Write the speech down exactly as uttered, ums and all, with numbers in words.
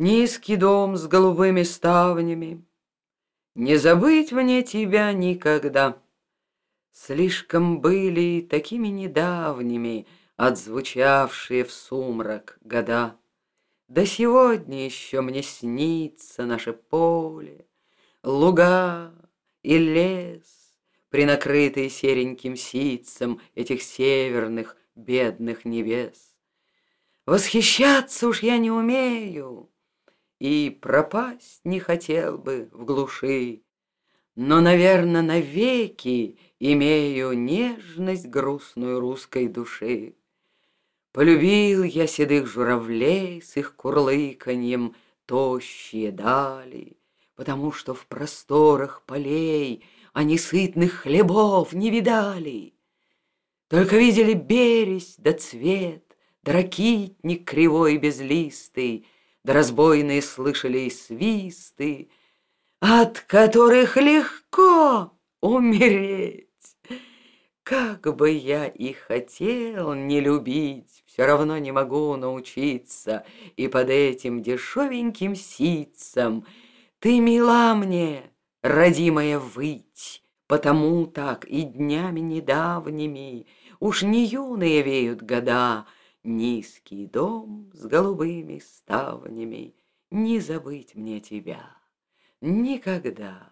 Низкий дом с голубыми ставнями, не забыть мне тебя никогда. Слишком были такими недавними отзвучавшие в сумрак года. Да сегодня еще мне снится наше поле, луга и лес, принакрытые сереньким ситцем этих северных бедных небес. Восхищаться уж я не умею, и пропасть не хотел бы в глуши, но, наверно, навеки имею нежность грустную русской души. Полюбил я седых журавлей с их курлыканьем тощие дали, потому что в просторах полей они сытных хлебов не видали. Только видели бересть да цвет, да ракитник кривой безлистый, да разбойные слышали и свисты, от которых легко умереть. Как бы я и хотел не любить, все равно не могу научиться, и под этим дешевеньким ситцем ты мила мне, родимая, выть, потому так и днями недавними уж не юные веют года, низкий дом с голубыми ставнями, не забыть мне тебя никогда.